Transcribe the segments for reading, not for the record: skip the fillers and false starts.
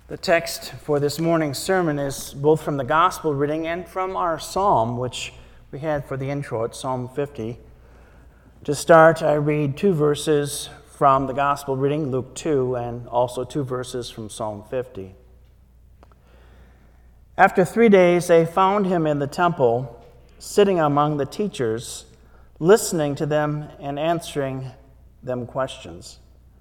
The text for this morning's sermon is both from the gospel reading and from our psalm, which we had for the intro at Psalm 50. To start, I read 2 verses from the gospel reading, Luke 2, and also 2 verses from Psalm 50. After 3 days, they found him in the temple, sitting among the teachers, listening to them and asking them questions.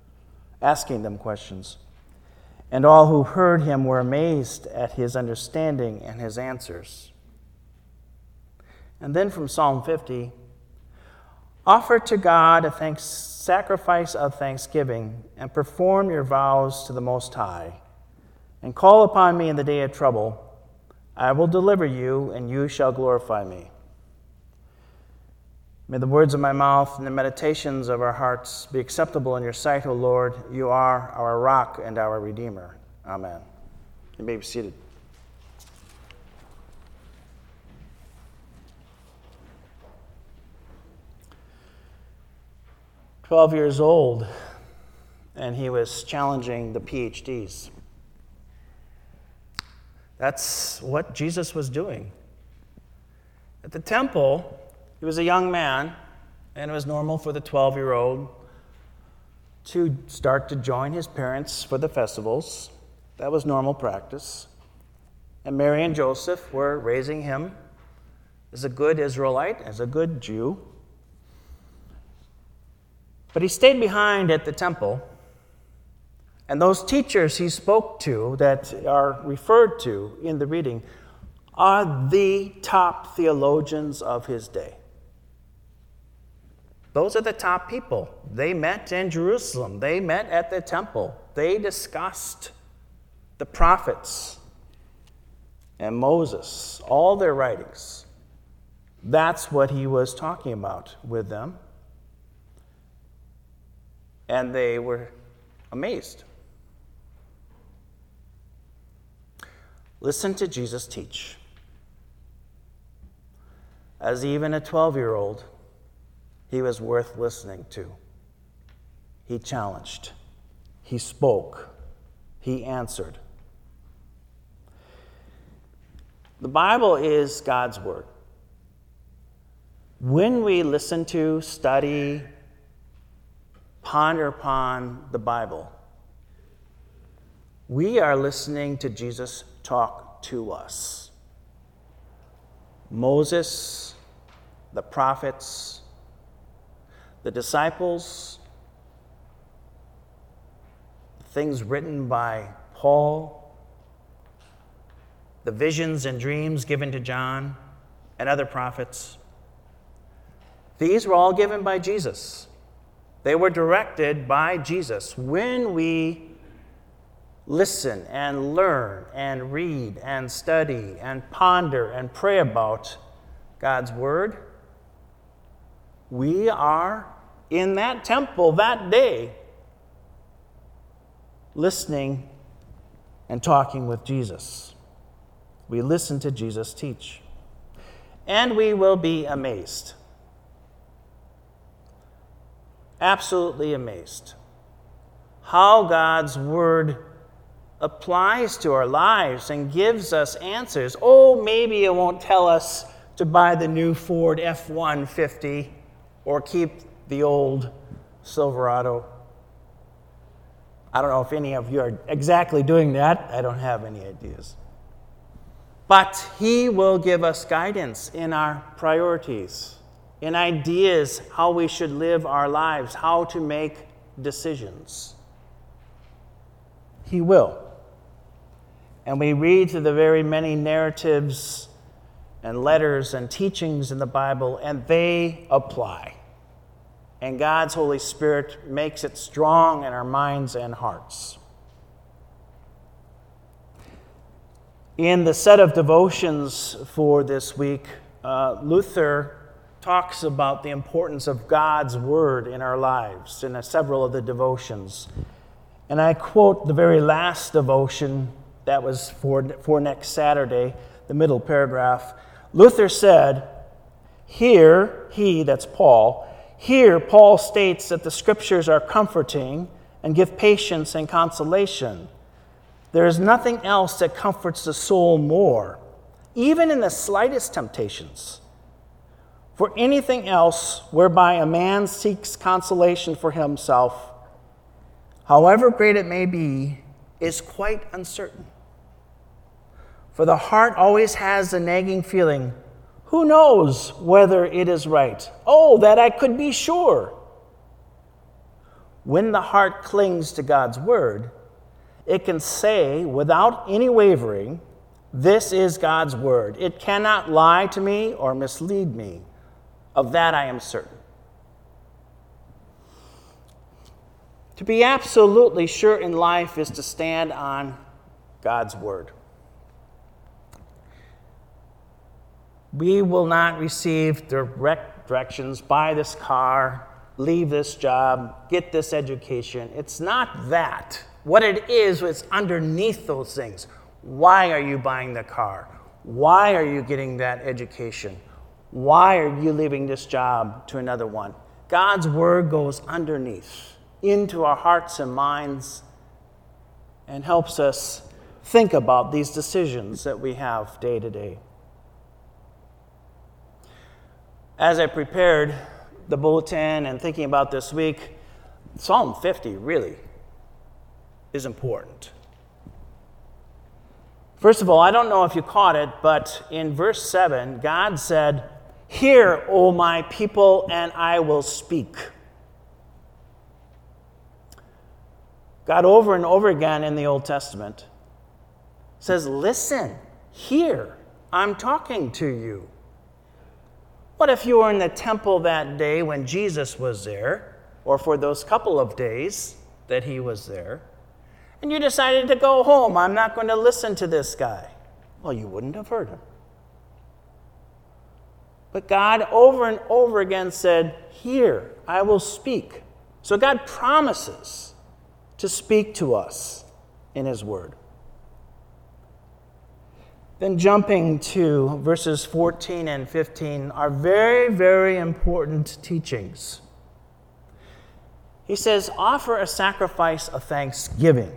And all who heard him were amazed at his understanding and his answers. And then from Psalm 50, offer to God a sacrifice of thanksgiving, and perform your vows to the Most High, and call upon me in the day of trouble. I will deliver you, and you shall glorify me. May the words of my mouth and the meditations of our hearts be acceptable in your sight, O Lord. You are our rock and our Redeemer. Amen. You may be seated. "12 years old, and he was challenging the PhDs. That's what Jesus was doing. At the temple, he was a young man, and it was normal for the 12-year-old to start to join his parents for the festivals. That was normal practice. And Mary and Joseph were raising him as a good Israelite, as a good Jew. But he stayed behind at the temple, and those teachers he spoke to that are referred to in the reading are the top theologians of his day. Those are the top people. They met in Jerusalem. They met at the temple. They discussed the prophets and Moses, all their writings. That's what he was talking about with them. And they were amazed. Listen to Jesus teach. As even a 12-year-old, he was worth listening to. He challenged. He spoke. He answered. The Bible is God's Word. When we listen to, study, ponder upon the Bible, we are listening to Jesus talk to us. Moses, the prophets, the disciples, things written by Paul, the visions and dreams given to John and other prophets, these were all given by Jesus. They were directed by Jesus. When we listen and learn and read and study and ponder and pray about God's Word, we are in that temple that day listening and talking with Jesus. We listen to Jesus teach. And we will be amazed. Absolutely amazed. How God's Word applies to our lives and gives us answers. Oh, maybe it won't tell us to buy the new Ford F-150 or keep the old Silverado. I don't know if any of you are exactly doing that. I don't have any ideas. But he will give us guidance in our priorities, in ideas how we should live our lives, how to make decisions. He will. And we read through the very many narratives and letters and teachings in the Bible, and they apply. And God's Holy Spirit makes it strong in our minds and hearts. In the set of devotions for this week, Luther talks about the importance of God's Word in our lives in several of the devotions. And I quote the very last devotion that was for next Saturday, the middle paragraph. Luther said, here, that's Paul, here Paul states that the Scriptures are comforting and give patience and consolation. There is nothing else that comforts the soul more, even in the slightest temptations. For anything else whereby a man seeks consolation for himself, however great it may be, is quite uncertain. For the heart always has the nagging feeling, who knows whether it is right? Oh, that I could be sure. When the heart clings to God's word, it can say without any wavering, this is God's word. It cannot lie to me or mislead me. Of that I am certain. To be absolutely sure in life is to stand on God's word. We will not receive direct directions, buy this car, leave this job, get this education. It's not that. What it is underneath those things. Why are you buying the car? Why are you getting that education? Why are you leaving this job to another one? God's word goes underneath into our hearts and minds and helps us think about these decisions that we have day to day. As I prepared the bulletin and thinking about this week, Psalm 50 really is important. First of all, I don't know if you caught it, but in verse 7, God said, "Hear, O my people, and I will speak." God over and over again in the Old Testament says, listen, hear, I'm talking to you. What if you were in the temple that day when Jesus was there, or for those couple of days that he was there, and you decided to go home? I'm not going to listen to this guy. Well, you wouldn't have heard him. But God over and over again said, "Here, I will speak." So God promises to speak to us in his word. Then jumping to verses 14 and 15 are very, very important teachings. He says, offer a sacrifice of thanksgiving.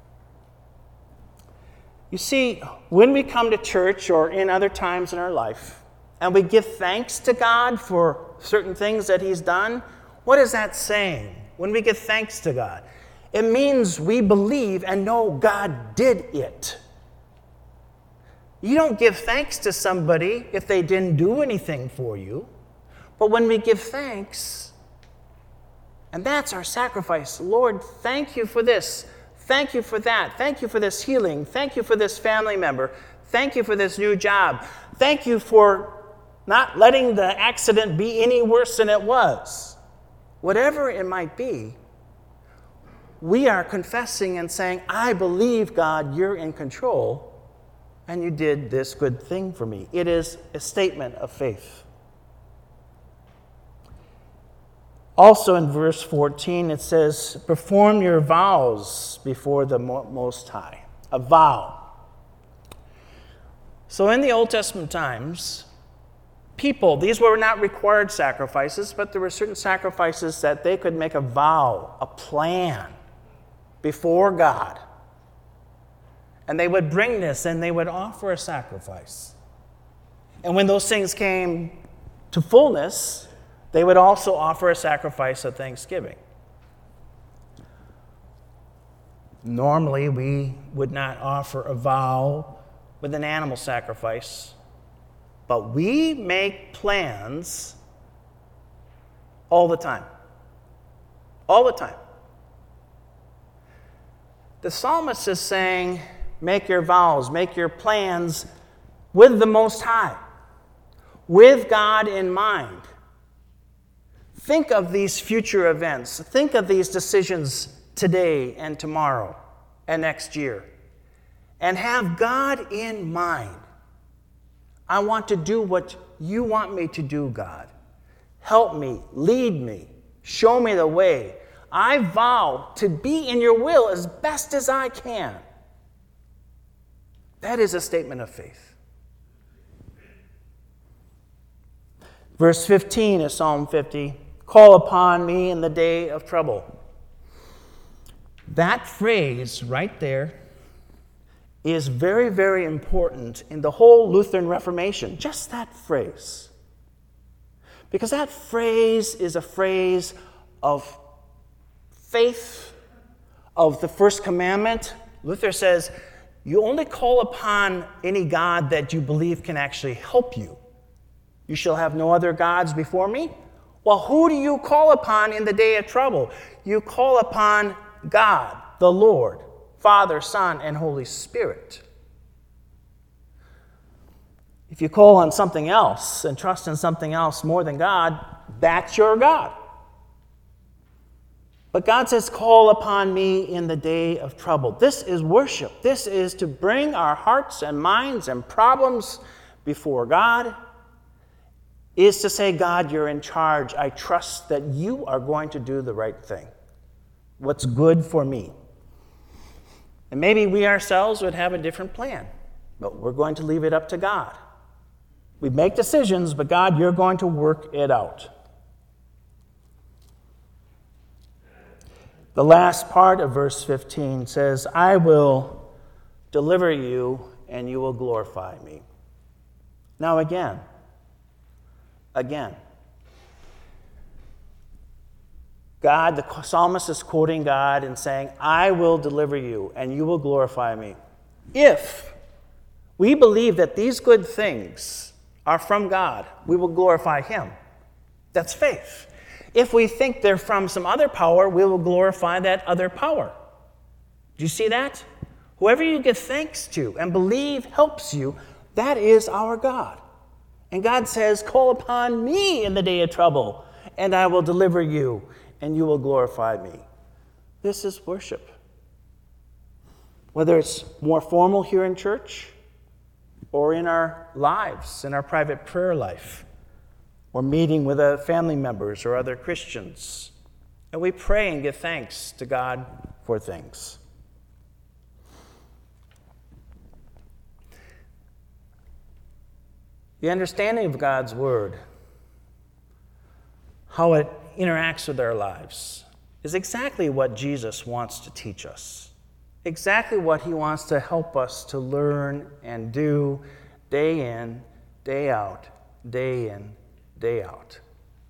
You see, when we come to church or in other times in our life, and we give thanks to God for certain things that he's done, what is that saying? When we give thanks to God, it means we believe and know God did it. You don't give thanks to somebody if they didn't do anything for you. But when we give thanks, and that's our sacrifice, Lord, thank you for this. Thank you for that. Thank you for this healing. Thank you for this family member. Thank you for this new job. Thank you for not letting the accident be any worse than it was. Whatever it might be, we are confessing and saying, I believe, God, you're in control, and you did this good thing for me. It is a statement of faith. Also in verse 14, it says, perform your vows before the Most High. A vow. So in the Old Testament times, people, these were not required sacrifices, but there were certain sacrifices that they could make a vow, a plan before God. And they would bring this and they would offer a sacrifice. And when those things came to fullness, they would also offer a sacrifice of thanksgiving. Normally, we would not offer a vow with an animal sacrifice, but we make plans all the time. All the time. The psalmist is saying, make your vows, make your plans with the Most High, with God in mind. Think of these future events. Think of these decisions today and tomorrow and next year. And have God in mind. I want to do what you want me to do, God. Help me, lead me, show me the way. I vow to be in your will as best as I can. That is a statement of faith. Verse 15 of Psalm 50, call upon me in the day of trouble. That phrase right there is very, very important in the whole Lutheran Reformation. Just that phrase. Because that phrase is a phrase of faith, of the first commandment. Luther says, you only call upon any God that you believe can actually help you. You shall have no other gods before me. Well, who do you call upon in the day of trouble? You call upon God, the Lord, Father, Son, and Holy Spirit. If you call on something else and trust in something else more than God, that's your God. But God says, call upon me in the day of trouble. This is worship. This is to bring our hearts and minds and problems before God. Is to say, God, you're in charge. I trust that you are going to do the right thing. What's good for me. And maybe we ourselves would have a different plan, but we're going to leave it up to God. We make decisions, but God, you're going to work it out. The last part of verse 15 says, I will deliver you and you will glorify me. Now again, God, the psalmist is quoting God and saying, I will deliver you and you will glorify me. If we believe that these good things are from God, we will glorify him. That's faith. If we think they're from some other power, we will glorify that other power. Do you see that? Whoever you give thanks to and believe helps you, that is our God. And God says, call upon me in the day of trouble, and I will deliver you, and you will glorify me. This is worship. Whether it's more formal here in church, or in our lives, in our private prayer life, or meeting with family members or other Christians. And we pray and give thanks to God for things. The understanding of God's Word, how it interacts with our lives, is exactly what Jesus wants to teach us. Exactly what he wants to help us to learn and do day in, day out, day in, day out.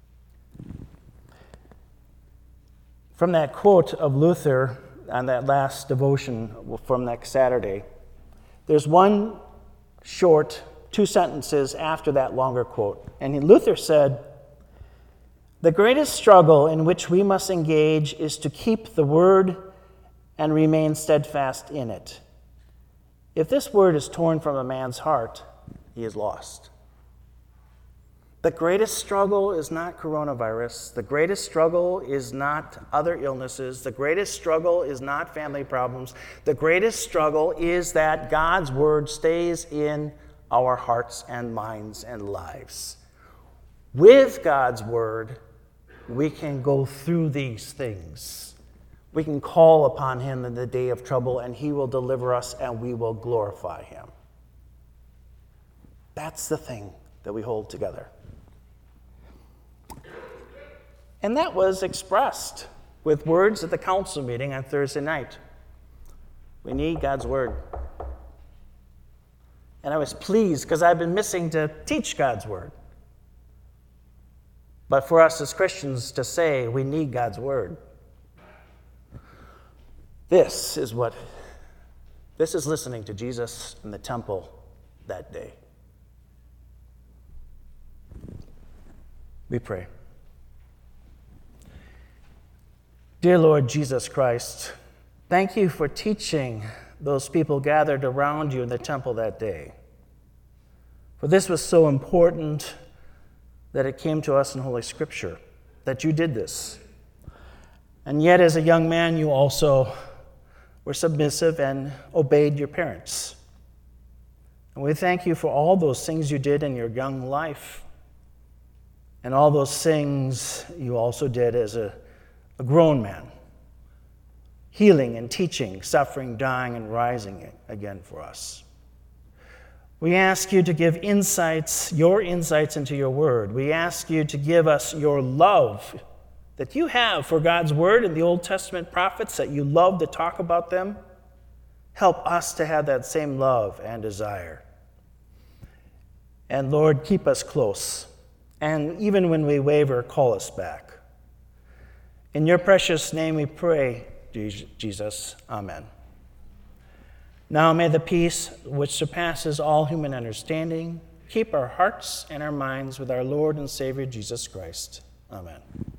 From that quote of Luther on that last devotion from next Saturday, there's one short 2 sentences after that longer quote. And Luther said, the greatest struggle in which we must engage is to keep the word and remain steadfast in it. If this word is torn from a man's heart, he is lost. The greatest struggle is not coronavirus. The greatest struggle is not other illnesses. The greatest struggle is not family problems. The greatest struggle is that God's word stays in our hearts and minds and lives. With God's word, we can go through these things. We can call upon him in the day of trouble, and he will deliver us, and we will glorify him. That's the thing that we hold together. And that was expressed with words at the council meeting on Thursday night. We need God's word. And I was pleased because I've been missing to teach God's word. But for us as Christians to say we need God's word, this is listening to Jesus in the temple that day. We pray. Dear Lord Jesus Christ, thank you for teaching those people gathered around you in the temple that day. For this was so important that it came to us in Holy Scripture, that you did this. And yet, as a young man, you also were submissive and obeyed your parents. And we thank you for all those things you did in your young life, and all those things you also did as a grown man, healing and teaching, suffering, dying, and rising again for us. We ask you to give your insights into your word. We ask you to give us your love that you have for God's word and the Old Testament prophets, that you love to talk about them. help us to have that same love and desire. And Lord, keep us close. And even when we waver, call us back. In your precious name we pray, Jesus. Amen. Now may the peace which surpasses all human understanding keep our hearts and our minds with our Lord and Savior Jesus Christ. Amen.